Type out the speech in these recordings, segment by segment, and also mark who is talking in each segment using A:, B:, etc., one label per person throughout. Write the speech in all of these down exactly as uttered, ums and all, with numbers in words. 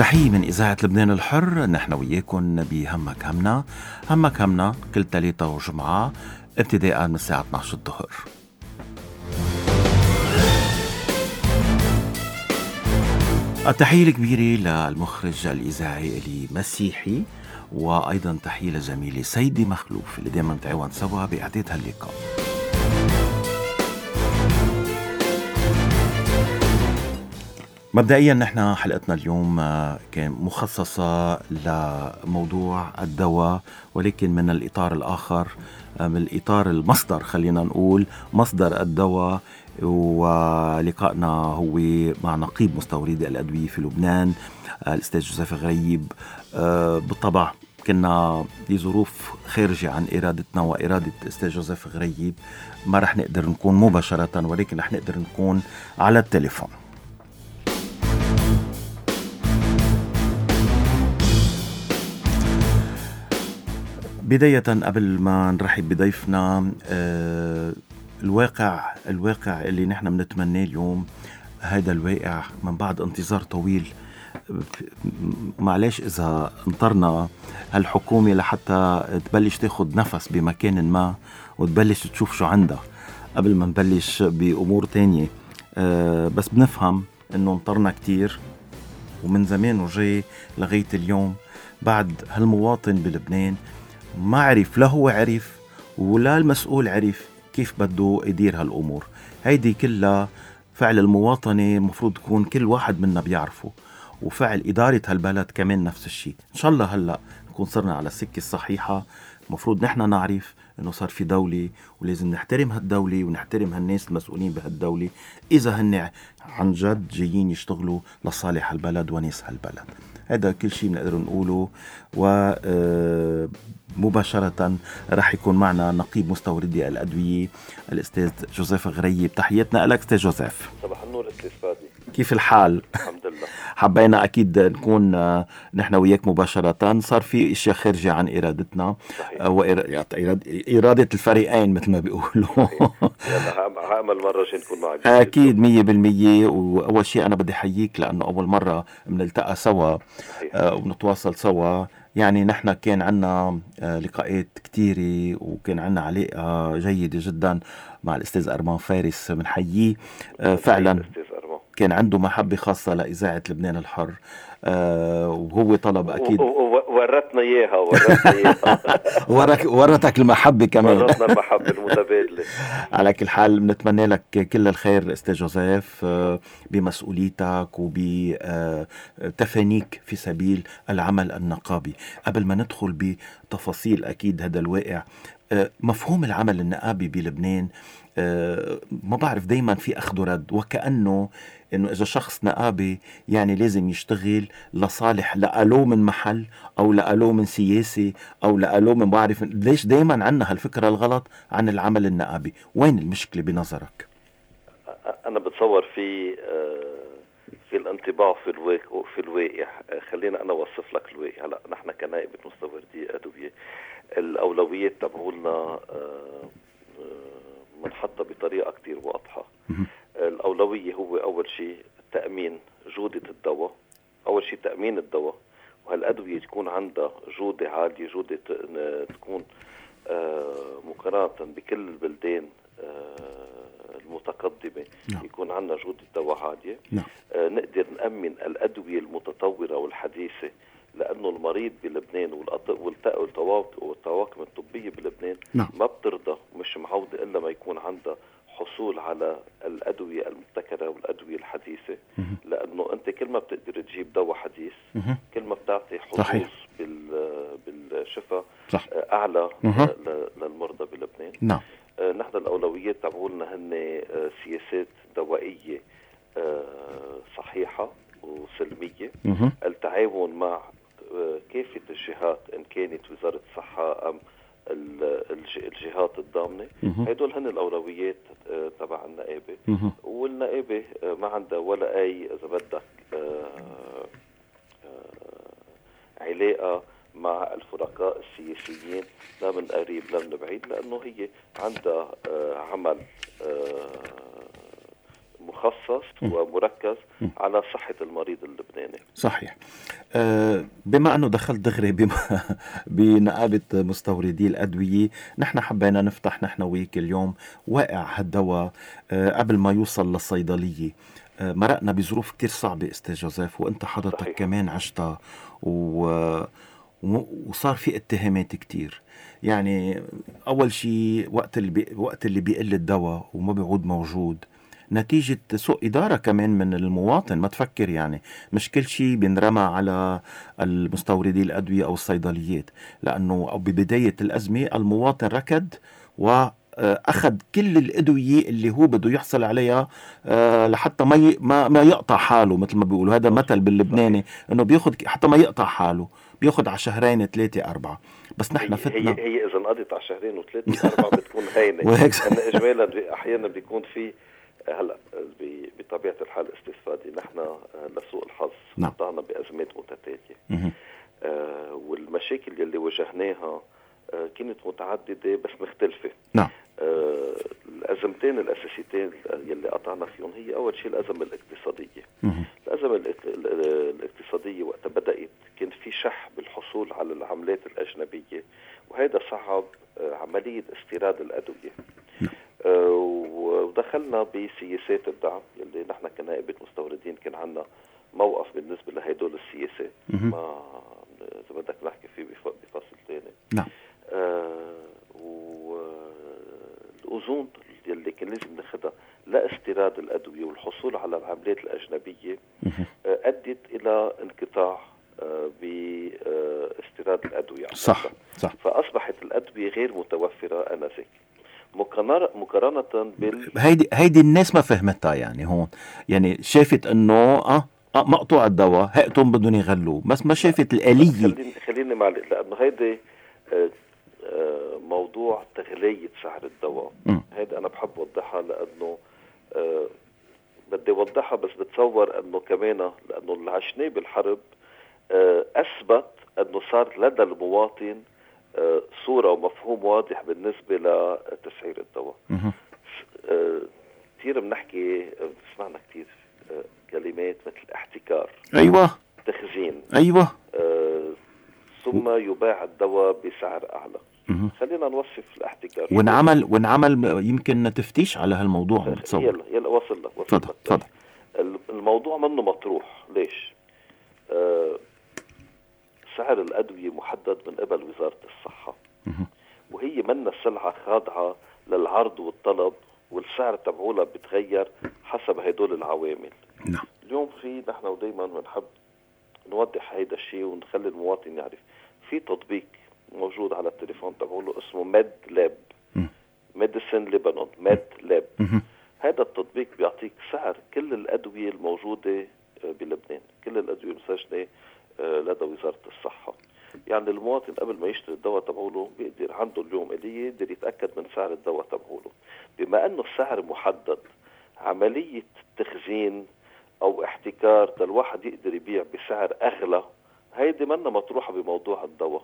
A: تحية من إذاعة لبنان الحر. نحن وياكم بهمك همنا. همك همنا كل ثلاثة وجمعة ابتداء من الساعة اثني عشر الظهر. التحية الكبيرة للمخرج الإذاعي إلي مسيحي، وأيضا تحية لزميلي سيدي مخلوف اللي دائما نتعاون سوا بإعداد هاللقاء. مبدئيا نحن حلقتنا اليوم كان مخصصة لموضوع الدواء، ولكن من الإطار الآخر، من الإطار المصدر، خلينا نقول مصدر الدواء. ولقائنا هو مع نقيب مستوردي الأدوية في لبنان الأستاذ جوزيف غريب. بالطبع كنا لظروف خارجة عن إرادتنا وإرادة الأستاذ جوزيف غريب ما رح نقدر نكون مباشرة، ولكن رح نقدر نكون على التليفون. بداية قبل ما نرحب بضيفنا، آه الواقع الواقع اللي نحن بنتمناه اليوم، هذا الواقع من بعد انتظار طويل. معلش إذا انطرنا هالحكومة لحتى تبلش تاخد نفس بمكان ما وتبلش تشوف شو عندها قبل ما نبلش بأمور تانية. آه بس بنفهم إنه انطرنا كتير ومن زمان وجاي لغاية اليوم بعد هالمواطن بلبنان ما عرف، لا هو عرف ولا المسؤول عرف كيف بده يدير هالأمور. هيدي كلها فعل المواطنة مفروض تكون كل واحد منا بيعرفه، وفعل إدارة هالبلد كمان نفس الشيء. إن شاء الله هلأ نكون صرنا على السكة الصحيحة. مفروض نحن نعرف إنه صار في دولة ولازم نحترم هالدولة ونحترم هالناس المسؤولين بهالدولة إذا هن عن جد جايين يشتغلوا لصالح البلد وناس هالبلد. هذا كل شيء بنقدر نقوله. ومباشرة رح يكون معنا نقيب مستوردي الأدوية الأستاذ جوزيف غريب. تحياتنا لك أستاذ جوزيف.
B: صباح النور أستاذ فادي،
A: كيف الحال؟
B: الحمد لله.
A: حبينا أكيد نكون نحن وياك مباشرة. صار في إشياء خارجة عن إرادتنا وإرادة الفريقين مثل ما بيقولوا.
B: هعمل مرة عشان نكون معك.
A: أكيد مية بالمية. وأول شيء أنا بدي حييك لأنه أول مرة بنلتقى سوا آه ونتواصل سوا. يعني نحن كان عنا آه لقاءات كتيرة وكان عنا علاقة جيدة جدا مع الأستاذ أرمان فارس. بنحييه آه فعلا كان عنده محبة خاصة لإذاعة لبنان الحر. آه وهو طلب أكيد
B: ورتنا إياها ورتنا إياها
A: ورتك المحبة كمان.
B: ورتنا المحبة المتبادلة.
A: على كل حال بنتمنى لك كل الخير أستاذ جوزيف آه بمسؤوليتك وبتفانيك في سبيل العمل النقابي. قبل ما ندخل بتفاصيل أكيد هذا الواقع، آه مفهوم العمل النقابي بلبنان أه ما بعرف، دايما في أخذ ورد، وكأنه إنه إذا شخص نقابي يعني لازم يشتغل لصالح لقالوه من محل أو لقالوه من سياسي أو لقالوه من بعرف ليش. دايما عنا هالفكرة الغلط عن العمل النقابي. وين المشكلة بنظرك؟
B: أنا بتصور في في الانطباع في الواقع في الواقع خلينا أنا أوصف لك الواقع. هلا نحن كنائب مستوردي أدوية الأولويات تبعولنا منحطة بطريقة كتير واضحة. الأولوية هو أول شيء تأمين جودة الدواء، أول شيء تأمين الدواء، وهالأدوية تكون عندها جودة عالية، جودة تكون مقارنة بكل البلدان المتقدمة يكون عندنا جودة دواء عالية. نقدر نأمن الأدوية المتطورة والحديثة، لأنه المريض بلبنان والطواقم الطبية بلبنان
A: نعم.
B: ما بترضى مش معودة إلا ما يكون عندها حصول على الأدوية المبتكرة والأدوية الحديثة. مه. لأنه أنت كل ما بتقدر تجيب دواء حديث مه. كل ما بتعطي حظوظ بالشفاء صح. أعلى مه. للمرضى بلبنان.
A: نعم.
B: آه نحن الأولويات تبعولنا هن آه سياسات دوائية آه صحيحة وسلمية. مه. التعاون مع كافة الجهات إن كانت وزارة الصحة أم الجهات الضامنة. هدول هن الأولويات تبع النائبة. والنائبة ما عندها ولا أي إذا بدك علاقة مع الفرقاء السياسيين لا من قريب لا من بعيد، لأنه هي عندها عمل مخصص ومركز على صحة المريض اللبناني.
A: صحيح. أه بما أنه دخلت دغري بما بنقابة مستوردي الأدوية، نحن حبينا نفتح نحن ويك اليوم واقع هالدواء أه قبل ما يوصل للصيدلية. أه مرقنا بظروف كتير صعبة أستاذ جوزيف، وأنت حضرتك صحيح. كمان عشتها، و... وصار في اتهامات كتير. يعني أول شيء وقت اللي بي... وقت اللي بيقل الدواء وما بيعود موجود نتيجة سوء إدارة كمان من المواطن. ما تفكر يعني مش كل شيء بينرمى على المستوردي الأدوية أو الصيدليات، لأنه أو ببداية الأزمة المواطن ركض وأخذ كل الأدوية اللي هو بده يحصل عليها لحتى ما ما ما يقطع حاله، مثل ما بيقولوا. هذا مثل باللبناني إنه بياخذ حتى ما يقطع حاله، بياخذ على شهرين ثلاثة أربعة. بس نحن فتنا
B: هي, هي إذا انقضت على شهرين وثلاثة أربعة بتكون هينة. أنا إجمالا أحيانا بيكون في هلا بطبيعة الحال استاذ فادي، نحن لسوء الحظ قطعنا بأزمات متتالية. آه والمشاكل اللي واجهناها آه كانت متعددة بس مختلفة.
A: نعم.
B: آه الأزمتين الأساسيتين اللي قطعنا فيهم هي أول شيء الأزمة الاقتصادية. مه. الأزمة الاقتصادية وقت بدأت كان في شح بالحصول على العملات الأجنبية، وهذا صعب آه عملية استيراد الأدوية. آه ودخلنا بسياسات الدعم اللي نحن كنائبة مستوردين كان عنا موقف بالنسبة لهدول السياسات، ما إذا بدك نحكي فيه بفصل ثاني.
A: نعم.
B: آه والأذون اللي كان لازم ناخدها لاستيراد الأدوية والحصول على العملات الأجنبية آه أدت إلى انقطاع آه باستيراد الأدوية.
A: صح صح.
B: فأصبحت الأدوية غير متوفرة آنذاك، مقارنة بال
A: هيدي هيدي الناس ما فهمتها. يعني هون يعني شافت انه اه, آه مقطوع الدواء هيئتهم بدهم يغلوه، بس ما شافت الآلية.
B: خليني خليني معلق، لأنه هيدي آه آه موضوع تغلية سعر الدواء. هيدا أنا بحب وضحها، لأنه آه بدي وضحها، بس بتصور أنه كمان لأنه اللي عشناه بالحرب آه أثبت أنه صار لدى المواطن آه صورة ومفهوم واضح بالنسبة لتسعير الدواء. آه كثير بنحكي بسمعنا كثير آه كلمات مثل احتكار،
A: أيوة،
B: تخزين،
A: أيوة،
B: آه ثم يباع الدواء بسعر أعلى. مه. خلينا نوصف الاحتكار.
A: ونعمل ونعمل يمكن تفتيش على هالموضوع. بتصور
B: يلا يلا وصل لك وصل لك.
A: تفضل.
B: الموضوع منه مطروح. ليش؟ آه سعر الأدوية محدد من قبل وزارة الصحة، مه. وهي منا سلعة خاضعة للعرض والطلب، والسعر تبعولها بتغير حسب هدول العوامل.
A: نعم.
B: اليوم في نحن ودايما بنحب نوضح هيدا الشيء ونخلي المواطن يعرف، في تطبيق موجود على التليفون تبعوله اسمه ميد لاب، ميديسين لبنان، ميد لاب. هذا التطبيق بيعطيك سعر كل الأدوية الموجودة بلبنان، كل الأدوية المسجلة لدى وزارة الصحة. يعني المواطن قبل ما يشتري الدواء تبعوله بيقدر عنده اليوم اللي يقدر يتأكد من سعر الدواء تبعوله. بما أنه السعر محدد، عملية تخزين أو احتكار الواحد يقدر يبيع بسعر أغلى، هيدي منا مطروحة بموضوع الدواء.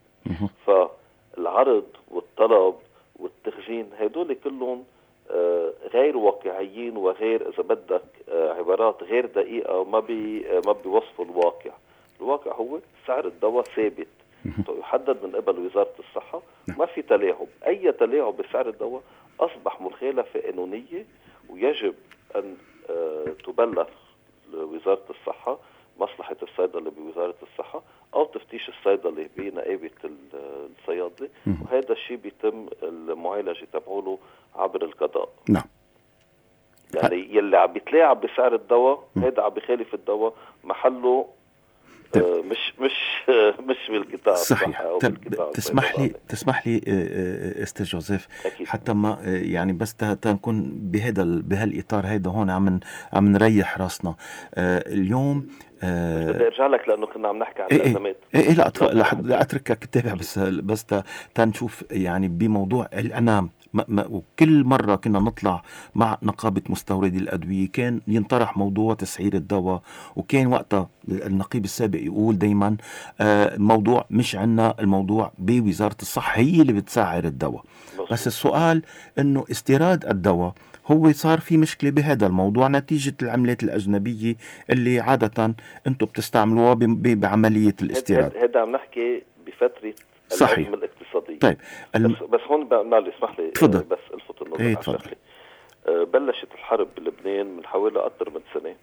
B: فالعرض والطلب والتخزين هيدول كلهم غير واقعيين، وغير إذا بدك عبارات غير دقيقة، وما بي ما بيوصفوا الواقع. الواقع هو سعر الدواء ثابت يحدد من قبل وزارة الصحة، ما في تلاعب. أي تلاعب بسعر الدواء أصبح مخالفة قانونية، ويجب أن تبلغ وزارة الصحة، مصلحة الصيدلة بوزارة الصحة، أو تفتيش الصيدلة بنقابة الصيادلة، وهذا الشيء بيتم المعالجة تبعوله عبر القضاء.
A: نعم.
B: يعني يلي عم بيتلاعب بسعر الدواء هذا عم بيخالف الدواء، محله آه مش مش آه مش بالكتاب.
A: صحيح. طب تسمح لي تسمح لي استاذ جوزيف، حتى ما يعني بس تنكون بهذا بهالاطار هيدا هون عم عم نريح راسنا آه اليوم.
B: آه بدي ارجع لك لانه كنا عم نحكي عن
A: إيه
B: الازمات.
A: ايه, إيه لا لا, لا اتركك تتابع، بس بس تنشوف يعني بموضوع انا ما ما وكل مرة كنا نطلع مع نقابة مستوردي الأدوية كان ينطرح موضوع تسعير الدواء، وكان وقتها النقيب السابق يقول دايما آه الموضوع مش عنا، الموضوع بوزارة الصحة هي اللي بتسعر الدواء. بس السؤال انه استيراد الدواء هو صار في مشكلة بهذا الموضوع نتيجة العملات الأجنبية اللي عادة أنتم بتستعملوها بعملية الاستيراد.
B: هذا عم نحكي بفترة
A: صحيح.
B: الأزمة الاقتصادية.
A: طيب
B: الم... بس, بس هون بنالي اسمح لي
A: تفضل.
B: بس الفت النظر
A: ايه
B: على شغلة. بلشت الحرب بلبنان من حوالي أكثر من سنة،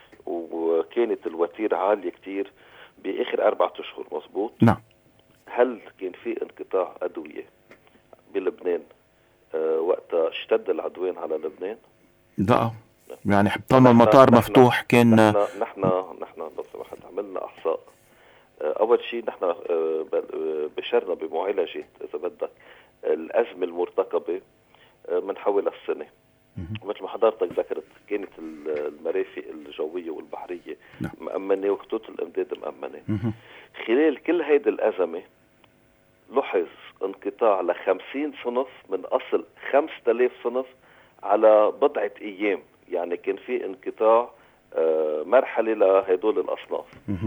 B: وكانت الوتيرة عالية كتير بآخر أربعة أشهر. مظبوط.
A: نعم.
B: هل كان في انقطاع أدوية بلبنان أه وقتها اشتد العدوان على لبنان؟
A: لا، يعني طالما المطار نحن مفتوح كان
B: نحن نحن نحن لو سمحت عملنا احصاء. اول شيء نحن بشرنا بمعالجه اذا بدك الازمه المرتقبه من حوالي السنه، مثل ما حضرتك ذكرت كانت المرافق الجويه والبحريه
A: نعم.
B: مأمنه وخطوط الامداد مأمنه. خلال كل هيدي الازمه لحظ انقطاع لخمسين صنف من اصل خمسة آلاف صنف على بضعة ايام، يعني كان في انقطاع مرحلة لهدول الاصناف.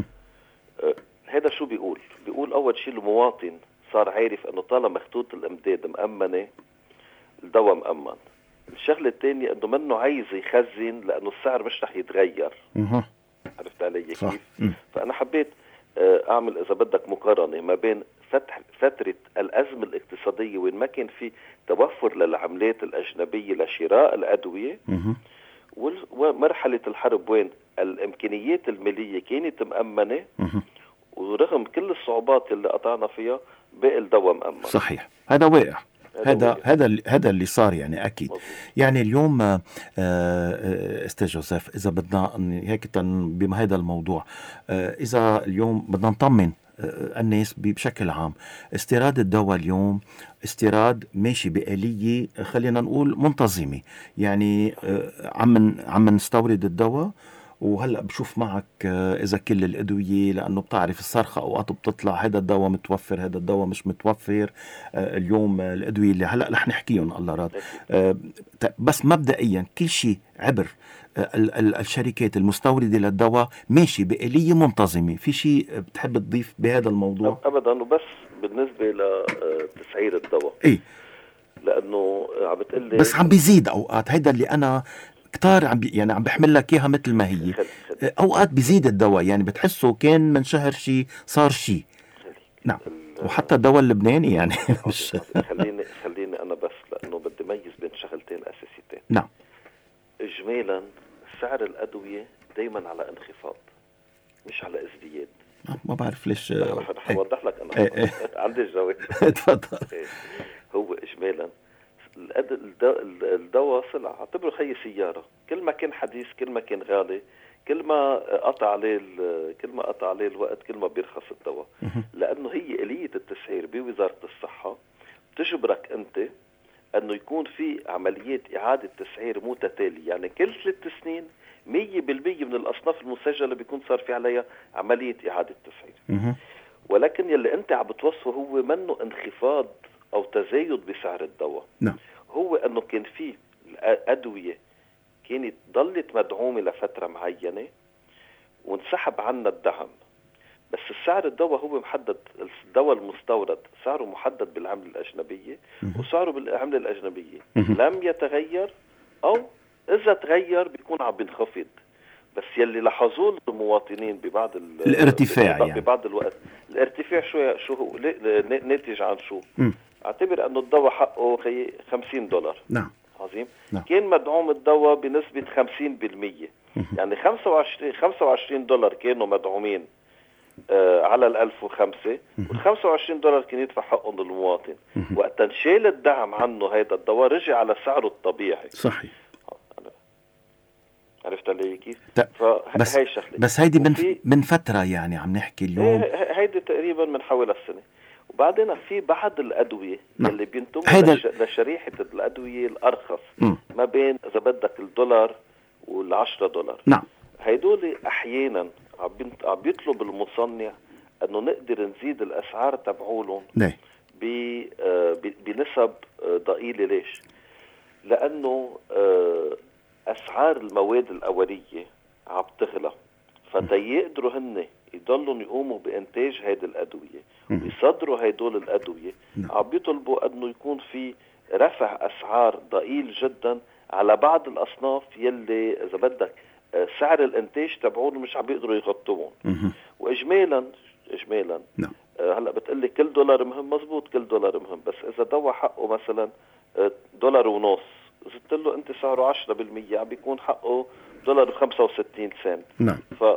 B: هذا شو بيقول؟ بيقول اول شيء المواطن صار عارف انه طالما خطوط الامداد مأمنة الدواء مأمن. الشغلة الثانية انه منه عايز يخزن لانه السعر مش رح يتغير. عرفت علي كيف؟ فانا حبيت اعمل اذا بدك مقارنة ما بين فتح فترة الأزمة الاقتصادية وين ما كان في توفر للعملات الأجنبية لشراء الأدوية، ومرحلة الحرب وين الإمكانيات المالية كانت مأمنة، ورغم كل الصعوبات اللي قطعنا فيها باقي الدواء مأمن.
A: صحيح، هذا واقع. هذا هذا هذا اللي صار يعني اكيد. مظبوط. يعني اليوم استاذ جوزيف اذا بدنا هيك بهذا الموضوع، اذا اليوم بدنا نطمن الناس بشكل عام، استيراد الدواء اليوم استيراد ماشي بآلية خلينا نقول منتظمة، يعني عم عم نستورد الدواء. وهلأ بشوف معك إذا كل الأدوية، لأنه بتعرف الصرخة أوقات بتطلع هذا الدواء متوفر هذا الدواء مش متوفر. اليوم الأدوية اللي هلأ رح نحكيهم الله راد، بس مبدئيا كل شيء عبر الشركات المستوردة للدواء ماشي بآلية منتظمة. في شيء بتحب تضيف بهذا الموضوع؟
B: أبدا، وبس بالنسبة لتسعير الدواء
A: إيه،
B: لأنه عم بتقلي
A: بس عم بيزيد أوقات. هيدا اللي أنا كتار عم بي يعني عم بحمل لك اياها مثل ما هي. خلي خلي. اوقات بيزيد الدواء، يعني بتحسه كان من شهر شيء صار شيء. نعم. وحتى الدواء اللبناني يعني مش
B: خليني خليني انا بس لانه بدي ميز بين شغلتين اساسيتين.
A: نعم.
B: اجمالا سعر الادويه دائما على انخفاض مش على ازدياد.
A: ما بعرف ليش.
B: رح اوضح لك انا.
A: ايه ايه.
B: عندي الجواب.
A: تفضل.
B: هو اجمالا الدواء سلعة، اعتبره خي سيارة، كل ما كان حديث كل ما كان غالي، كل ما قطع عليه كل ما قطع عليه الوقت كل ما بيرخص الدواء. لأنه هي آلية التسعير بوزارة الصحة تجبرك أنت أنه يكون في عمليات إعادة تسعير متتالية، يعني كل ثلاث سنين مية بالمية من الأصناف المسجلة بيكون صار في عليها عملية إعادة تسعير. ولكن يلي أنت عم بتوصفه هو منه انخفاض أو تزايد بسعر الدواء.
A: نعم.
B: هو أنه كان فيه الأدوية كانت ضلت مدعومة لفترة معينة وانسحب عنا الدعم، بس السعر الدواء هو محدد. الدواء المستورد سعره محدد بالعملة الأجنبية وسعره بالعملة الأجنبية لم يتغير، أو إذا تغير بيكون عم بينخفض. بس يلي لاحظوه المواطنين ببعض
A: الارتفاع يعني
B: ببعض الوقت الارتفاع شو شو هو ناتج عن شو؟
A: م.
B: اعتبر انه الدواء حقه خمسين دولار.
A: نعم.
B: عظيم.
A: نعم.
B: كان مدعوم الدواء بنسبة خمسين بالمية، يعني خمسة وعشرين خمسة وعشرين دولار كانوا مدعومين آه على الألف وخمسة، والخمسة وعشرين دولار كان يدفع حقهم للمواطن. وقت انشال الدعم عنه هيدا الدواء رجع على سعره الطبيعي.
A: صحيح.
B: عرفت علي كيف؟
A: بس
B: هاي شغله.
A: بس هيدي من من فتره يعني عم نحكي اليوم.
B: هيدي تقريبا من حوالي السنه. وبعدين في بعض الادويه
A: نعم.
B: اللي بينتموا
A: هيدا...
B: لش... لشريحه الادويه الارخص
A: م.
B: ما بين اذا بدك الدولار والعشرة دولار.
A: نعم.
B: هيدول احيانا عم عم بيطلب المصنع انه نقدر نزيد الاسعار تبعولهم ب... بنسب ضئيله. ليش؟ لانه أسعار المواد الأولية عم تغلى، فتيقدروا هن يضلوا يقوموا بإنتاج هيدي الأدوية ويصدروا هيدول الأدوية. عم بيطلبوا أنه يكون في رفع أسعار ضئيل جدا على بعض الأصناف يلي إذا بدك سعر الإنتاج تبعون مش عم بيقدروا يغطوهم. وإجمالا إجمالا
A: نعم.
B: هلا بتقلي كل دولار مهم، مزبوط كل دولار مهم، بس إذا دواء حقه مثلا دولار ونص زدت له أنت سعره عشرة بالمية عم بيكون حقه دولار وخمسة وستين سنت.
A: نعم.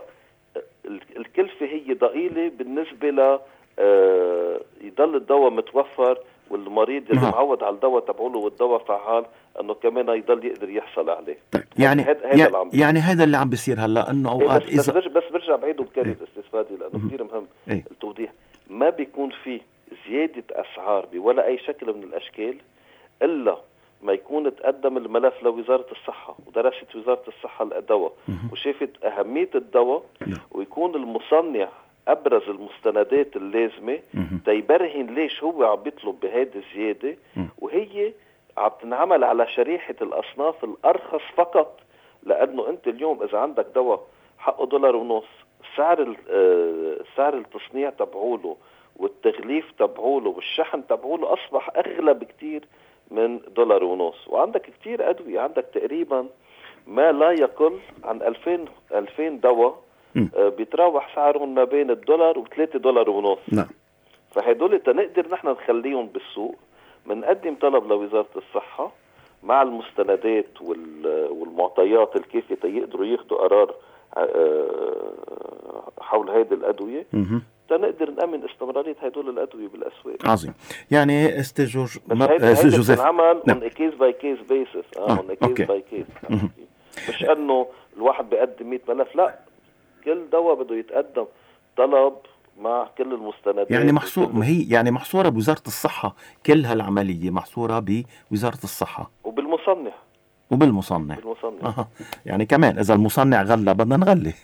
B: فالكلفة هي ضئيلة بالنسبة ل آه يضل الدواء متوفر، والمريض اللي معود على الدواء تبعوله والدواء فعال انه كمان يضل يقدر يحصل عليه.
A: طيب يعني
B: هيدا
A: يعني, يعني هذا اللي عم بيصير هلا انه اوقات
B: بس اذا بس, بس برجع بعيد وبكرر استفادي لانه كثير مهم
A: ايه؟
B: التوضيح. ما بيكون في زيادة اسعار بولا اي شكل من الاشكال الا ما يكون تقدم الملف لوزارة الصحة ودرست وزارة الصحة الدواء وشافت اهمية الدواء، ويكون المصنع ابرز المستندات اللازمه تيبرهن ليش هو عم بيطلب بهيدي الزياده، وهي عم تنعمل على شريحه الاصناف الارخص فقط. لانه انت اليوم اذا عندك دواء حقه دولار ونص، سعر سعر التصنيع تبعوله والتغليف تبعوله والشحن تبعوله اصبح اغلى بكتير من دولار ونص. وعندك كتير ادويه، عندك تقريبا ما لا يقل عن ألفين ألفين دواء آه بيتراوح سعرهم ما بين الدولار وثلاثة دولار ونص.
A: نعم.
B: فهدول تنقدر نحن نخليهم بالسوق، منقدم طلب لوزارة الصحة مع المستندات والمعطيات الكافية تيقدروا ياخدوا قرار آه حول هيدي الأدوية، تنقدر نأمن استمرارية هدول الأدوية بالأسواق.
A: عظيم. يعني استاذ جورج
B: جوزيف نعمل on a case by case basis اه on a case by case. مش انه الواحد بيقدم مئة ملف، لا، كل دواء بده يتقدم طلب مع كل المستندات.
A: يعني محصور ما هي يعني محصورة بوزارة الصحة، كل هالعملية محصورة بوزارة الصحة
B: وبالمصنع
A: وبالمصنع
B: بالمصنع.
A: أه. يعني كمان إذا المصنع غلى بدنا نغلي.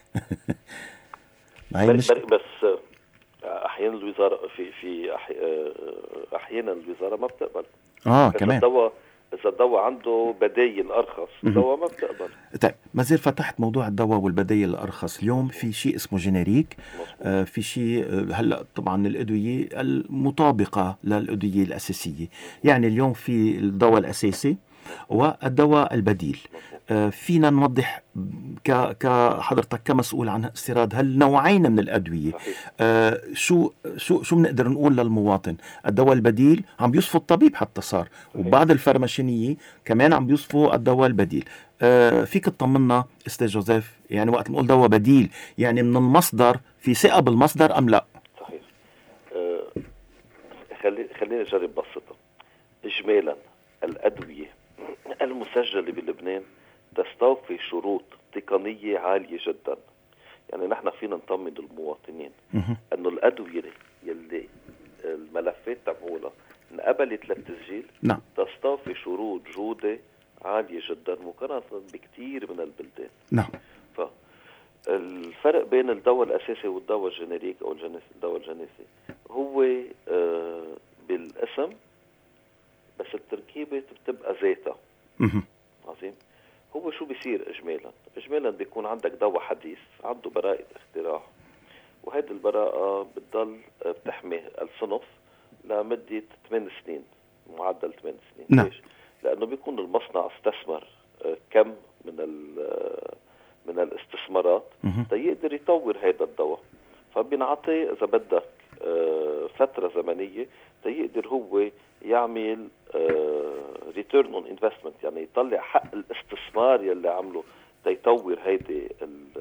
A: ما هي مش...
B: بس أحيانا الوزارة في في أحيانا الوزارة ما بتقبل.
A: اه كمان
B: الدواء إذا الدواء عنده بدايل أرخص الدواء ما بتقبل.
A: طيب ما زال فتحت موضوع الدواء والبدايل الأرخص. اليوم في شيء اسمه جينيريك، آه في شيء آه هلأ طبعا الأدوية المطابقة للأدوية الأساسية. يعني اليوم في الدواء الأساسي والدواء البديل. آه فينا نوضح كحضرتك كمسؤول عن استيراد هالنوعين من الأدوية، آه شو شو شو بنقدر نقول للمواطن؟ الدواء البديل عم بيوصفوا الطبيب حتى صار، وبعض الفارماشينية كمان عم بيوصفوا الدواء البديل. آه فيك تطمنا استاذ جوزيف، يعني وقت نقول دواء بديل يعني من المصدر في ثقة بالمصدر أم لا؟
B: صحيح. آه خلي خليني أجرب بسيطة. إجمالا الأدوية المسجلة بلبنان تستوفي شروط تقنية عالية جدا. يعني نحن فينا نطمن المواطنين أنه الأدوية يلي الملفات تبعولها انقبلت للتسجيل
A: نعم.
B: تستوفي شروط جودة عالية جدا مقارنة بكتير من البلدان.
A: نعم.
B: فالفرق بين الدواء الأساسي والدواء الجينيريك أو الجنسي الدواء الجنسي هو آه بالاسم، بس التركيبة بتبقى ذاتها. عظيم. هو شو بيصير إجمالا؟ إجمالا بيكون عندك دواء حديث عنده براءة اختراع، وهذه البراءة بتضل بتحمي الصنف لمدة ثمان سنين، معدل ثمان سنين.
A: نعم.
B: ليش؟ لأنه بيكون المصنع استثمر كم من من الاستثمارات تيقدر يطور هذا الدواء، فبينعطي إذا بدك فترة زمنية تيقدر هو يعمل return on investment، يعني يطلع حق الاستثمار يلي عمله تيطور هيدي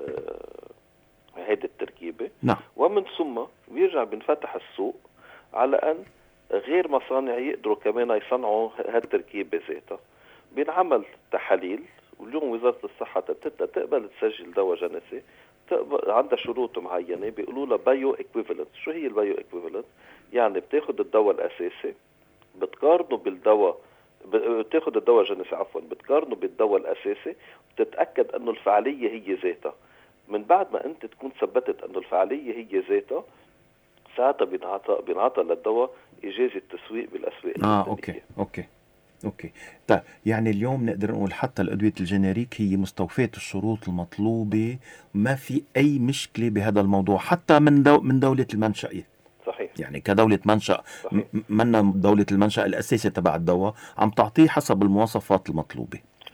B: هيدي التركيبة.
A: نعم.
B: ومن ثم بيرجع بنفتح السوق على أن غير مصانع يقدروا كمان يصنعوا هالتركيبة ذاتها. بينعمل تحاليل، واليوم وزارة الصحة تقبل تسجل دواء جنسي عندها شروط معينة بيقولوا لها بايو ايكويفالنت. شو هي البايو ايكويفالنت؟ يعني بتاخد الدواء الأساسي بتقارنه بالدواء بتاخد الدواء الجنسي عفوا بتقارنه بالدواء الأساسي وتتأكد أنه الفعالية هي ذاتها. من بعد ما أنت تكون ثبتت أنه الفعالية هي ذاتها، ساعتها بينعطى بينعطى للدواء إجازة تسويق بالأسواق.
A: آه أوكي أوكي أوكي. طيب يعني اليوم نقدر نقول حتى الأدوية الجينيريك هي مستوفية الشروط المطلوبة، ما في أي مشكلة بهذا الموضوع حتى من دو من دولة المنشأ.
B: صحيح.
A: يعني كدولة منشأ منا دولة المنشأ الأساسي تبع الدواء عم تعطيه حسب المواصفات المطلوبة.
B: صحيح.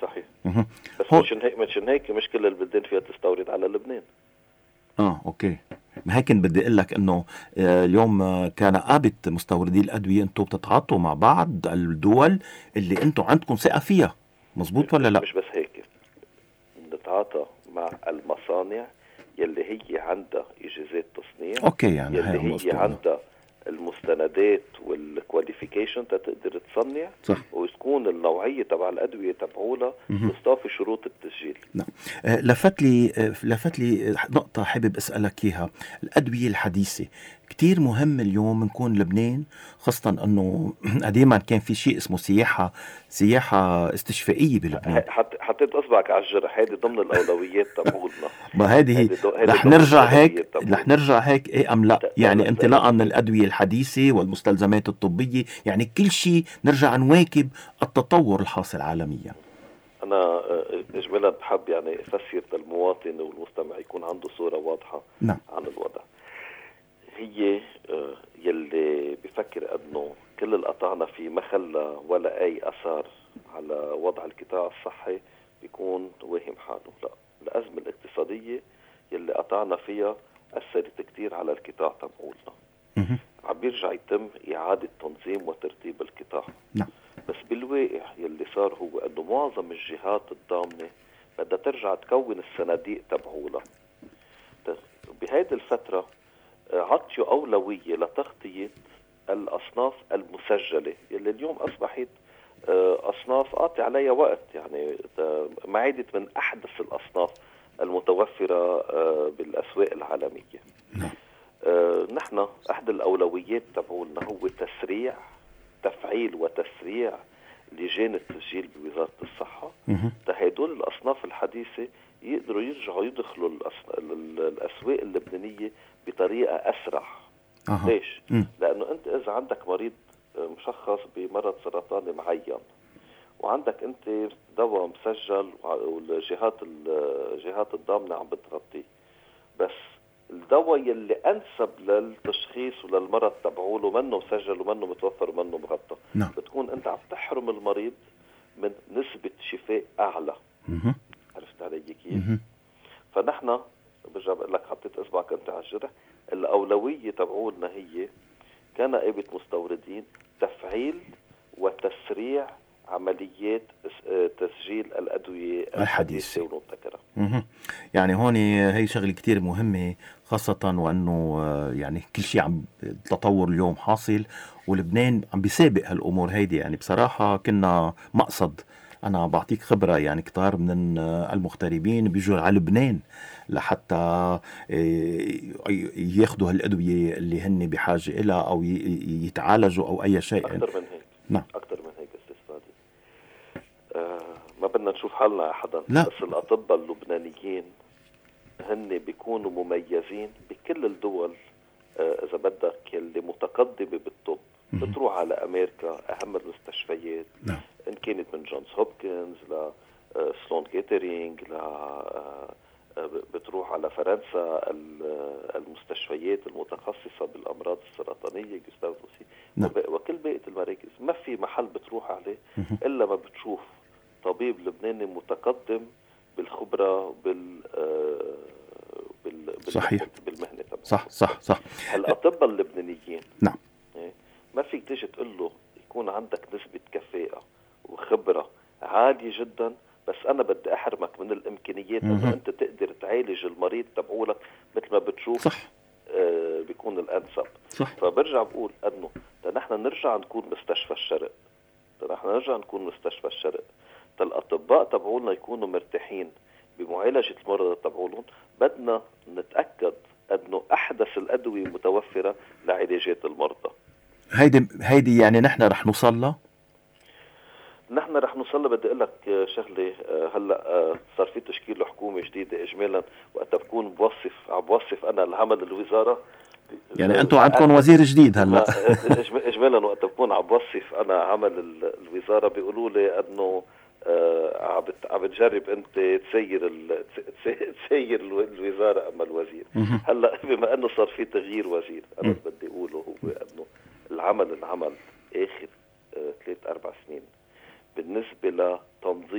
A: مه.
B: بس
A: هو
B: مشان هيك مشان هيك مش كل البلدان فيها تستورد على لبنان.
A: اه اوكي. ما هيك بدي اقول لك انه آه، اليوم آه، كنقابة مستوردي الادوية انتم بتتعاطوا مع بعض الدول اللي انتم عندكم ثقة فيها،
B: مش
A: مزبوط ولا
B: مش
A: لا؟
B: مش بس هيك، نتعاطى مع المصانع يلي هي عندها إجازات تصنيع،
A: اوكي، يعني هاي
B: يلي
A: ام
B: هي
A: اسطورنا.
B: عندها المستندات والكواليفيكيشن تقدر تصنع،
A: صح.
B: وتكون النوعية تبع الأدوية تبعولها
A: مه.
B: تصطفي شروط التسجيل.
A: نعم. آه، لفت لي آه، لفت لي نقطة حابب أسألك إياها. الأدوية الحديثة كتير مهم اليوم نكون لبنان، خاصة أنه قديما كان في شيء اسمه سياحة سياحة استشفائية بلبنان.
B: ه- حط حطيت اصبعك على الجرح، هيدي ضمن الاولويات تبعولنا.
A: ما هذه
B: هيدي دو... هيدي
A: رح
B: ضمن
A: نرجع هيك
B: الاولويات
A: رح
B: تبعولنا.
A: نرجع هيك إيه أم لا؟
B: لا لا
A: يعني
B: لا, لا,
A: انطلاقا من الأدوية الحديثة والمستلزمات الطبية، يعني كل شيء نرجع نواكب التطور الحاصل عالميا.
B: انا آه، اجمالا بحب يعني افسر للمواطن والمستمع يكون عنده صورة واضحة
A: نعم.
B: عن الوضع. هي آه، يلي بفكر انه كل اللي قطعنا فيه ما خلى ولا اي اثار على وضع القطاع الصحي بيكون واهم حاله. لا، الازمه الاقتصاديه يلي قطعنا فيها اثرت كتير على القطاع تبعولنا.
A: مه.
B: عم بيرجع يتم اعاده تنظيم وترتيب القطاع.
A: نعم.
B: بس بالواقع يلي صار هو انه معظم الجهات الضامنه بدها ترجع تكون الصناديق تبعولها. بهيدي الفتره عطيوا أولوية لتغطية الأصناف المسجلة اللي اليوم أصبحت أصناف قاطع عليها وقت، يعني ما عادت من أحدث الأصناف المتوفرة بالأسواق العالمية. نحن أحد الأولويات تبعولنا هو تسريع تفعيل وتسريع لجان التسجيل بوزارة الصحة، هدول الأصناف الحديثة يقدروا يرجعوا يدخلوا الأسواق اللبنانية بطريقة أسرع.
A: أه.
B: ليش؟
A: م.
B: لأنه أنت إذا عندك مريض مشخص بمرض سرطاني معين وعندك أنت دواء مسجل والجهات الجهات الضامنة عم بتغطيه، بس الدواء يلي أنسب للتشخيص وللمرض تبعوله منه مسجل ومنه متوفر ومنه مغطى،
A: نعم.
B: بتكون أنت عم تحرم المريض من نسبة شفاء أعلى.
A: مه.
B: عرفت علي كيف؟ فنحن برجع بقول لك حطيت اصبعك انت على الجرح. الاولويه تبعولنا هي كنقابه مستوردين تفعيل وتسريع عمليات تسجيل الادويه الحديثه والمبتكره.
A: يعني هون هي شغله كتير مهمه، خاصه وانه يعني كل شيء عم التطور اليوم حاصل ولبنان عم بيسابق هالامور هيدي. يعني بصراحه كنا مقصد، أنا بعطيك خبرة يعني كتار من المغتربين بيجوا على لبنان لحتى ياخدوا هالأدوية اللي هن بحاجة إلها أو يتعالجوا أو أي شيء.
B: أكثر من هيك.
A: نعم.
B: أكثر من هيك أستاذ فادي. آه ما بدنا نشوف حالنا حدا،
A: لا.
B: بس الأطباء اللبنانيين هن بيكونوا مميزين بكل الدول. آه إذا بدك اللي متقدمة بالطب بتروح على أمريكا أهم المستشفيات.
A: نعم.
B: إن كانت من جونز هوبكنز ل سلون كيترينج ل بتروح على فرنسا المستشفيات المتخصصة بالأمراض السرطانية جوستاف دوسي.
A: نعم.
B: وكل بقية المراكز ما في محل بتروح عليه إلا ما بتشوف طبيب لبناني متقدم بالخبرة بال بال
A: صحيح.
B: بالمهنة تبعه.
A: صح صح صح.
B: الأطباء اللبنانيين
A: نعم
B: ما فيك تيجي تقول له يكون عندك نسبة كفاءة وخبرة عالية جدا بس أنا بدي أحرمك من الإمكانيات أنه أنت تقدر تعالج المريض تبعولك مثل ما بتشوف.
A: صح.
B: آه بيكون الأنسب.
A: صح.
B: فبرجع بقول أنه نحن نرجع نكون مستشفى الشرق، نحن نرجع نكون مستشفى الشرق، الأطباء تبعولنا يكونوا مرتاحين بمعالجة المرضى تبعولهم. بدنا نتأكد أنه أحدث الأدوية متوفرة لعلاجات المرضى.
A: هيدي هيدي يعني نحن رح نوصل لها.
B: نحن رح نوصل. بدي اقول لك شغله، هلا صار في تشكيل حكومه جديده اجمالا، وقت بكون بوصف عم بوصف انا العمل الوزاره.
A: يعني انتم عندكم وزير جديد هلا.
B: اجمالا وقت بكون عم بوصف انا عمل الوزاره بيقولوا لي انه عم عم بتجرب انت تسير ال... تسير الوزاره اما الوزير. هلا بما انه صار في تغيير وزير، انا بدي اقوله هو انه العمل العمل اخر ثلاث اربع سنين بالنسبه لتنظيف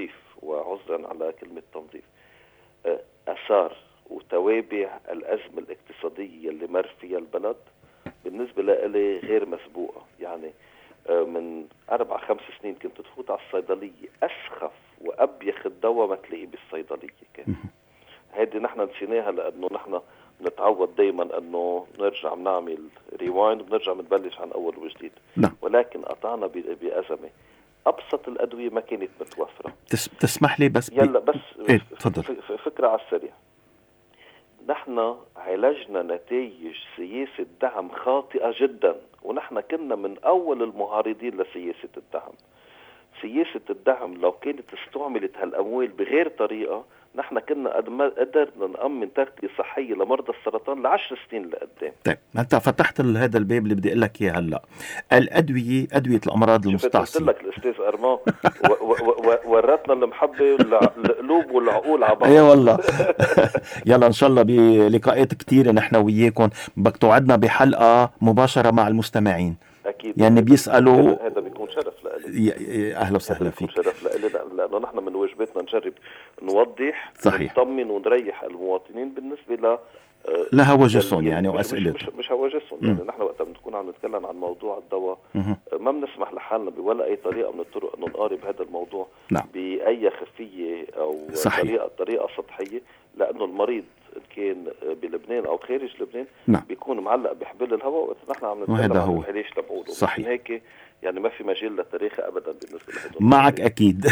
B: وعذرا على كلمة تنظيف، أثار وتوابع الأزمة الاقتصادية اللي مر فيها البلد بالنسبة لي غير مسبوقة. يعني من أربع خمس سنين كنت تفوت على الصيدلية أسخف وأبيخ الدواء ما تلاقيه بالصيدلية كان. هيدي نحن نسيناها لأنه نحن نتعود دايما أنه نرجع نعمل ريوايند ونرجع نبلش عن أول وجديد.
A: لا.
B: ولكن قطعنا بأزمة أبسط الأدوية ما كانت متوفرة.
A: تسمح لي بس
B: يلا بس
A: إيه؟ تفضل.
B: فكرة على السريع. نحن عالجنا نتائج سياسة دعم خاطئة جدا، ونحن كنا من أول المعارضين لسياسة الدعم. سياسة الدعم لو كانت استعملت هالأموال بغير طريقة نحن كنا قدرنا نأمن تغطية صحية لمرضى السرطان لعشر سنين لقدام.
A: طيب انت فتحت هذا الباب اللي بدي اقول لك اياه هلا. الادويه، ادويه الامراض المستعصيه،
B: قلت لك الاستاذ ارمان ورتنا المحبه القلوب والعقول على بعض.
A: اي والله. يلا ان شاء الله بلقاءات كثيره نحن وياكم، بدك توعدنا بحلقه مباشره مع المستمعين.
B: اكيد
A: يعني بيسالوا.
B: هذا بيكون شرف لي.
A: اهلا وسهلا فيك.
B: شرف لي لانه نحن من واجباتنا نجرب نوضح ونطمن ونريح المواطنين بالنسبه ل
A: لا هواجسهم يعني واسئلتهم.
B: مش, مش هواجسهم يعني. نحن وقت بنكون عم نتكلم عن موضوع الدواء ما بنسمح لحالنا بولا اي طريقه من الطرق انه نقارب هذا الموضوع
A: نعم.
B: باي خفيه او
A: صحيح.
B: طريقه طريقه سطحيه، لانه المريض كان بلبنان او خارج لبنان
A: نعم.
B: بيكون معلق بحبل الهواء وقت نحن عم نتكلم عن العلاج تبعوله.
A: صحيح.
B: هيك يعني ما في مجال للتاريخ ابدا بالنسبه لهدول.
A: معك اكيد.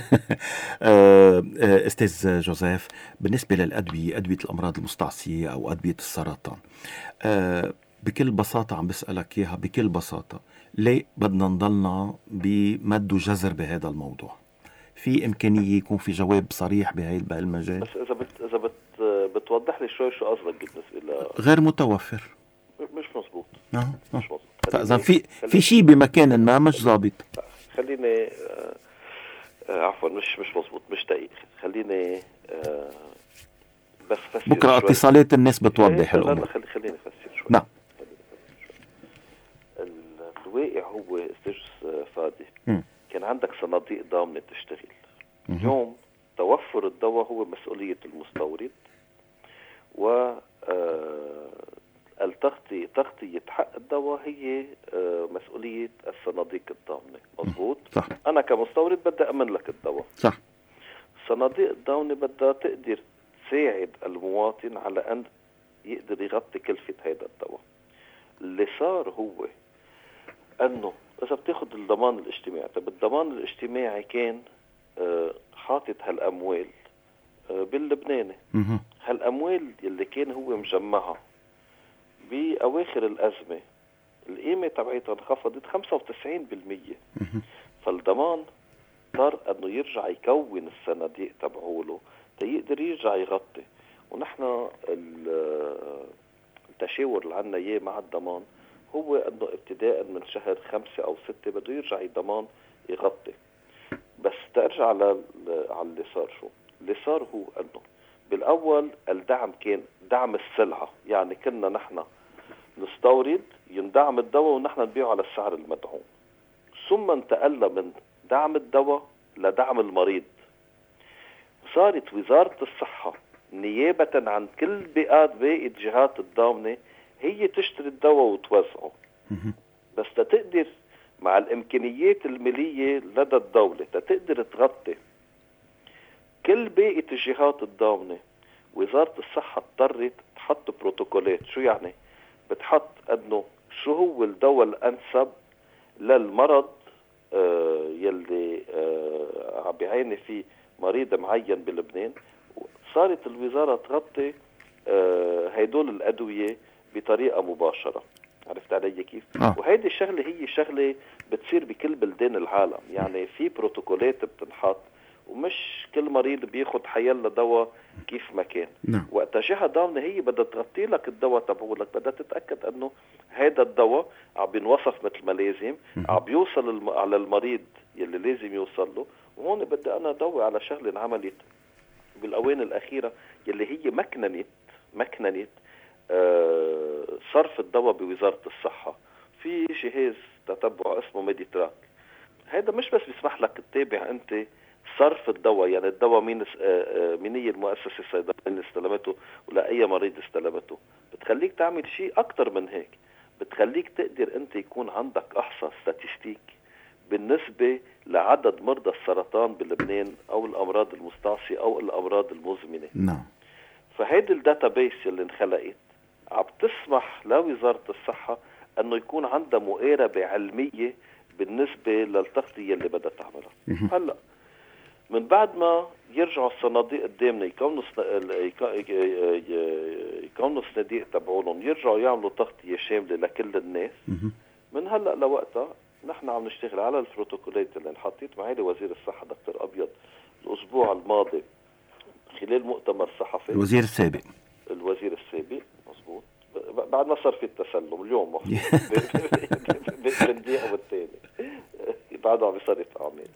A: استاذ جوزيف، بالنسبه للادويه، ادويه الامراض المستعصيه او ادويه السرطان، بكل بساطه عم بسالك اياها بكل بساطه، ليه بدنا نضلنا بمد وجزر بهذا الموضوع؟ في امكانيه يكون في جواب صريح بهاي المجال؟
B: بس اذا بت اذا بت بتوضح لي شوي شو قصدك بالنسبه ل
A: غير متوفر.
B: مش مزبوط.
A: آه.
B: مش مزبوط.
A: فاذا في في شيء بمكان ما مش ضابط.
B: خليني آه آه عفوا مش مش مزبوط، مش دقيق. خليني آه بس فسر
A: بكره اتصالات الناس بتوضح الامور.
B: خلي خليني افسر شوي.
A: نعم.
B: الواقع هو استاذ فادي
A: م.
B: كان عندك صناديق ضامنه تشتغل.
A: م.
B: اليوم توفر الدواء هو مسؤوليه المستورد، و التغطية تغطية حق الدواء هي مسؤولية الصناديق الضامنة. مظبوط.
A: صح.
B: أنا كمستورد بدي أمن لك الدواء.
A: صح.
B: الصناديق الضامنة بدها تقدر تساعد المواطن على أن يقدر يغطي كلفة هذا الدواء. اللي صار هو أنه إذا بتاخد الضمان الاجتماعي، طب الضمان الاجتماعي كان حاطط هالأموال باللبناني. هالأموال اللي كان هو مجمعها بأواخر الأزمة القيمة تبعيتها انخفضت خمسة وتسعين بالمية. فالضمان اضطر أنه يرجع يكون الصناديق تبعوله تيقدر يرجع يغطي. ونحن التشاور اللي عنا إياه مع الضمان هو أنه ابتداء من شهر خمسة أو ستة بده يرجع الضمان يغطي. بس ترجع على اللي صار. شو اللي صار هو أنه بالأول الدعم كان دعم السلعة، يعني كنا نحن نستورد يندعم الدواء ونحن نبيعه على السعر المدعوم. ثم انتقلنا من دعم الدواء لدعم المريض. صارت وزارة الصحة نيابة عن كل بيئات باقي الجهات الضامنة هي تشتري الدواء وتوزعه. بس تقدر مع الإمكانيات المالية لدى الدولة تقدر تغطي كل باقي الجهات الضامنة. وزارة الصحة اضطرت تحط بروتوكولات. شو يعني؟ بتحط أنه شو هو الدواء الأنسب للمرض آه يلي آه عم بيعاني فيه مريض معين بلبنان. صارت الوزارة تغطي آه هيدول الأدوية بطريقة مباشرة. عرفت علي كيف؟
A: آه.
B: وهيدي الشغلة هي شغلة بتصير بكل بلدان العالم. يعني في بروتوكولات بتنحط ومش كل مريض بياخد حيلا دواء كيف ما كان.
A: نعم.
B: وقت جهة ضامنة هي بدها تغطي لك الدواء تبعولك، بدها تتأكد انه هذا الدواء عم بينوصف مثل ما لازم، عم بيوصل الم... على المريض يلي لازم يوصل له. وهون بدي انا ضوي على شغله انعملت بالاوان الاخيره يلي هي مكننه مكننه آه صرف الدواء بوزاره الصحه. في جهاز تتبع اسمه ميديتراك. هذا مش بس بيسمح لك تتابع انت صرف الدواء، يعني الدواء مين مين هي المؤسسة الصيدلية اللي استلمته ولا أي مريض استلمته، بتخليك تعمل شيء أكتر من هيك. بتخليك تقدر أنت يكون عندك أحصى ستاتستيك بالنسبة لعدد مرضى السرطان بلبنان أو الأمراض المستعصية أو الأمراض المزمنة.
A: نعم.
B: فهيدي الداتابيس اللي انخلقت عم تسمح لوزارة الصحة أنه يكون عندها مقاربة علمية بالنسبة للتغطية اللي بدها تعملها. هلأ من بعد ما يرجعوا الصناديق قدامنا يكونوا يكونوا الصناديق تبعولهم يرجعوا يعملوا تغطية شاملة لكل الناس. من هلأ لوقتها نحن عم نشتغل على البروتوكولات اللي انحطيت معالي وزير الصحة دكتور أبيض الأسبوع الماضي خلال مؤتمر صحفي.
A: الوزير السابق
B: الوزير السابق مظبوط، بعد ما صار في التسلم اليوم بالدقيقة والتاني بعده عم يصير يتعامل.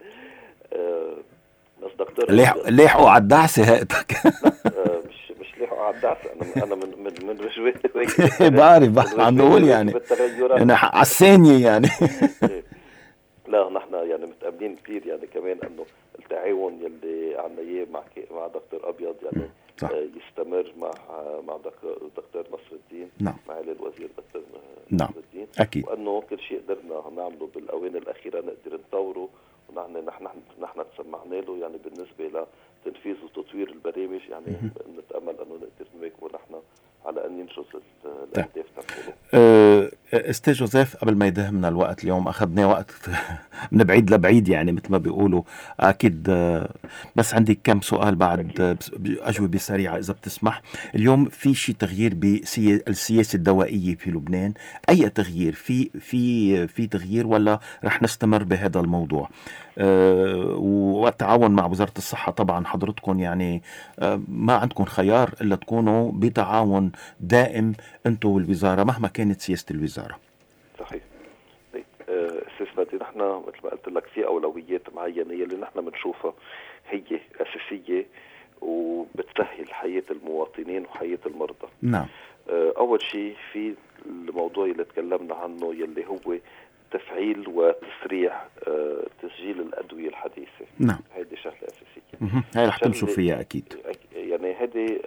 B: بس دكتور
A: ليحقوا على الدعسة هاتك.
B: لا مش مش ليحقوا على الدعسة، انا انا من من من رجواتي
A: بعرف عم بقول يعني انا على الثانية يعني.
B: لا نحن يعني متأملين كثير يعني كمان انه التعاون يلي عنا اياه مع مع دكتور ابيض يعني صح. يستمر مع مع دكتور نصر الدين.
A: نعم.
B: معالي الوزير دكتور
A: نعم.
B: نصر الدين
A: اكيد.
B: وانه كل شيء قدرنا نعمله بالاونه الاخيره نقدر نطوره، ونحن نحن نحن تسمعنا له يعني بالنسبه لتنفيذ وتطوير البرامج يعني نتامل انه نقدر نواكبه نحن على ان ننجز الاهداف تبعوله.
A: أه استاذ جوزيف قبل ما يدهمنا الوقت اليوم اخذنا وقت من بعيد لبعيد يعني مثل ما بيقولوا اكيد، بس عندي كم سؤال بعد اجوبه سريعه اذا بتسمح. اليوم في شيء تغيير بالسياسه الدوائيه في لبنان؟ اي تغيير في في في تغيير ولا رح نستمر بهذا الموضوع؟ أه والتعاون مع وزاره الصحه طبعا حضرتكم يعني أه ما عندكم خيار الا تكونوا بتعاون دائم انتم والوزاره مهما كانت سياسه الوزاره.
B: صحيح. استاذ فادي نحن مثل ما قلت لك في اولويات معينه اللي نحن بنشوفها هي اساسيه وبتسهل حياه المواطنين وحياه المرضى.
A: نعم.
B: اول شيء في الموضوع اللي تكلمنا عنه يلي هو تفعيل وتسريع تسجيل الادويه الحديثه.
A: نعم.
B: هذه شغله اساسيه.
A: هاي رح تمشوا فيها اكيد.
B: يعني هذه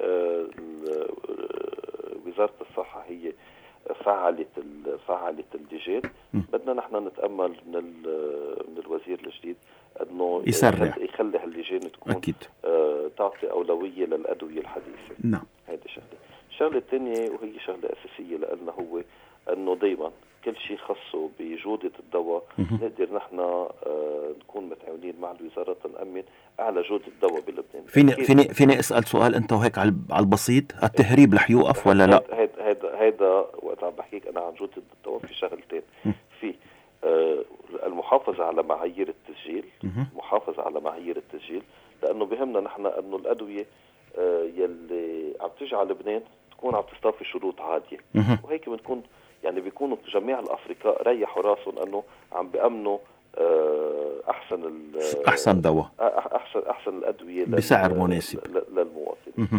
B: وزاره الصحه هي فعلت فعلت اللجان. بدنا نحن نتامل من من الوزير الجديد انه
A: يسرع
B: يخلي هاللجان تكون
A: أكيد.
B: آه تعطي اولويه للادويه الحديثه.
A: نعم.
B: هذه شغله. الشغله الثانيه وهي شغله اساسيه لنا هو انه دائما كل شيء خاصه بجوده الدواء نقدر نحن آه نكون متعاونين مع الوزاره نامن اعلى جوده الدواء بلبنان.
A: فيني فيني فيني اسال سؤال انت وهيك على البسيط، التهريب رح يوقف ولا لا؟
B: هيدا هيدا هيدا وقت عم بحكيك انا عن جوده الدواء في شغلتين. في آه المحافظه على معايير التسجيل، محافظه على معايير التسجيل لانه بهمنا نحن انه الادويه آه يلي عم تيجي على لبنان تكون عم تستوفي شروط عاديه. وهيك بنكون يعني بيكونوا جميع الافرقاء ريحوا راسهم انه عم بيامنوا احسن
A: احسن دواء
B: احسن احسن الادويه
A: بسعر مناسب
B: للمواطن.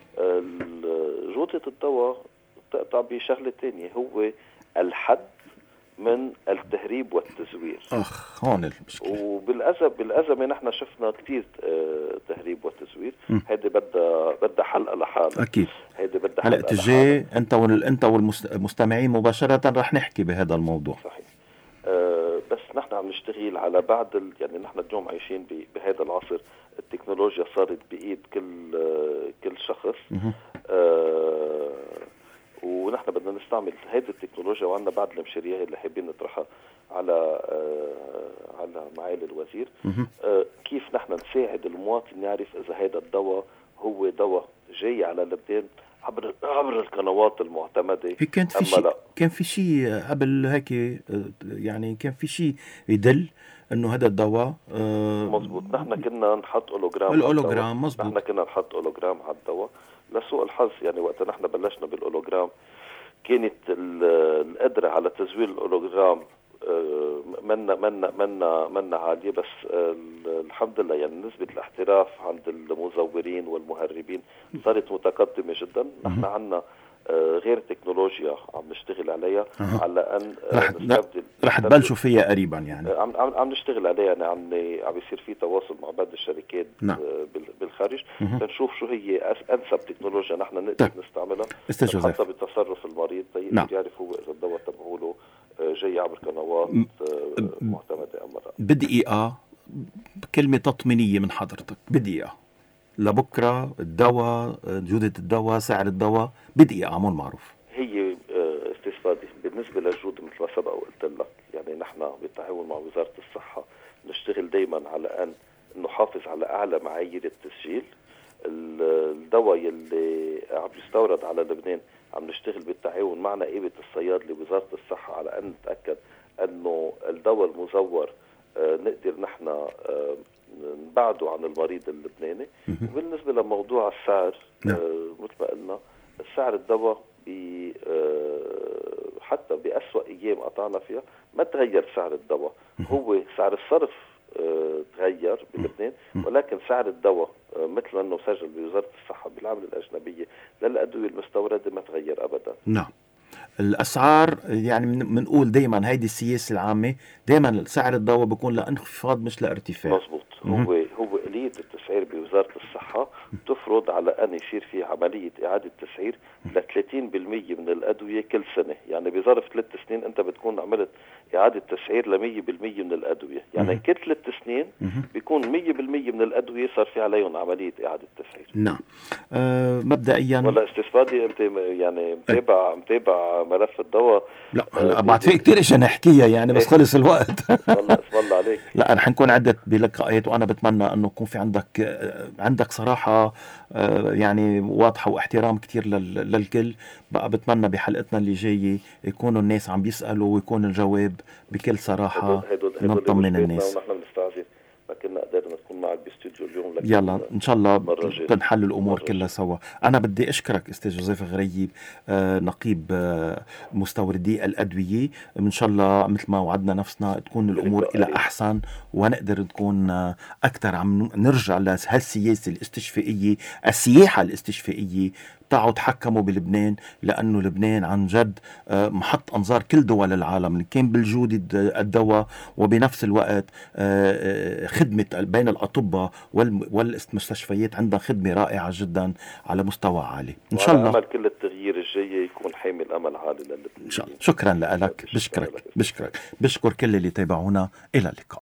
B: جوده الدواء تقطع بشغله ثانيه هو الحد من التهريب والتزوير.
A: اخ هون المشكله.
B: وبالأزمة بالأزمة نحن شفنا كثير تهريب وتزوير. هيدي بدها بدها حلقة لحالها.
A: اكيد.
B: هيدي بدها
A: حلقة الجاي انت وال... انت والمستمعين مباشرة رح نحكي بهذا الموضوع.
B: صحيح. أه بس نحن عم نشتغل على بعض ال... يعني نحن اليوم عايشين ب... بهذا العصر التكنولوجيا صارت بإيد كل آه كل شخص. أه ونحن بدنا نستعمل هذه التكنولوجيا وعندنا بعض المشاريع اللي حابين نطرحها على آه على معالي الوزير. آه كيف نحن نساعد المواطن يعرف اذا هذا الدواء هو دواء جاي على لبنان عبر عبر القنوات المعتمده.
A: كان في شيء كان في شيء قبل هيك يعني كان في شيء يدل انه هذا الدواء آه
B: مزبوط. نحن كنا نحط اولوجرام
A: الاولوجرام مزبوط.
B: نحن كنا نحط اولوجرام على الدواء. لسوء الحظ يعني وقت نحن بلشنا بالاولوجرام كانت القدرة على تزوير الاولوجرام منا منا منا منا عالية. بس الحمد لله يعني نسبة الاحتراف عند المزورين والمهربين صارت متقدمة جدا. نحن عنا غير تكنولوجيا عم نشتغل عليها
A: أه.
B: على ان
A: رح
B: نستبدل
A: رح تبلشوا فيها قريبا يعني.
B: عم عم عم نشتغل عليها يعني عم عم يصير في تواصل مع بعض الشركات
A: نعم.
B: بالخارج
A: أه.
B: تنشوف شو هي انسب تكنولوجيا نحن نقدر نستعملها حتى بتصرف المريض طيب نعم. يعرف هو اذا الدواء تبعه له جاي عبر قنوات معتمده ام لا.
A: بدقيقه كلمه تطمينيه من حضرتك بدقيقه لبكره الدواء جودة الدواء سعر الدواء بدقيقة عمول معروف.
B: هي استفادة بالنسبة للجودة مثل ما سبق وقلت لك يعني نحن بالتعاون مع وزارة الصحة نشتغل دايما على أن نحافظ على أعلى معايير التسجيل. الدواء يلي عم يستورد على لبنان عم نشتغل بالتعاون مع نقابة الصيادلة ووزارة الصحة على أن نتأكد أنه الدواء المزور نقدر نحن نبعده عن المريض اللبناني. وبالنسبة لموضوع السعر آه مثل ما قلنا سعر الدواء آه حتى بأسوأ أيام قطعنا فيها ما تغير سعر الدواء. هو سعر الصرف آه تغير بلبنان ولكن سعر الدواء آه مثل ما أنه سجل بوزارة الصحة بالعملة الأجنبية للأدوية المستوردة ما تغير أبدا.
A: نعم. الأسعار يعني بنقول دايما هيدي السياسة العامة دايما سعر الدواء بيكون لانخفاض مش لارتفاع.
B: مظبوط. هو هو آلية التسعير بوزارة الصحة تفرض على أن يصير في عملية إعادة تسعير ل ثلاثين بالمئة من الأدوية كل سنة. يعني بظرف ثلاث سنين أنت بتكون عملت إعادة تسعير ل مية بالمئة من الأدوية. يعني كل ثلاث سنين بيكون مية بالمئة من الأدوية صار في عليهم عملية إعادة تسعير.
A: نعم. أه مبدئيا
B: ولا استفادي أنت يعني متابع متابع ملف الدواء.
A: لا أه بعد في كتير اشياء نحكيها يعني بس خلص الوقت.
B: والله اسم الله عليك.
A: لا رح نكون عدة بلقاءات وانا بتمنى انه يكون في عندك عندك صراحة يعني واضحة واحترام كتير للكل. بقى بتمنى بحلقتنا اللي جاية يكونوا الناس عم بيسألوا ويكون الجواب بكل صراحة نطمن الناس.
B: ونحن بنستعجل ما كنا قدرنا نكون معك باستوديو اليوم.
A: يلا ان شاء الله تنحل الامور كلها سوا. انا بدي اشكرك استاذ جوزيف غريب آه نقيب آه مستوردي الادويه. ان شاء الله مثل ما وعدنا نفسنا تكون الامور الى احسن ونقدر نكون آه اكثر عم نرجع لهالسياسه الاستشفائيه السياحه الاستشفائيه تعوا تحكموا بلبنان لأنه لبنان عن جد محط أنظار كل دول العالم كان بالجودة الدواء وبنفس الوقت خدمة بين الأطباء والمستشفيات عندها خدمة رائعة جدا على مستوى عالي. إن شاء الله
B: أمل كل التغيير الجاي يكون حامل أمل عالي للبنان.
A: شكرا لك. بشكرك بشكرك بشكر كل اللي تابعونا. إلى اللقاء.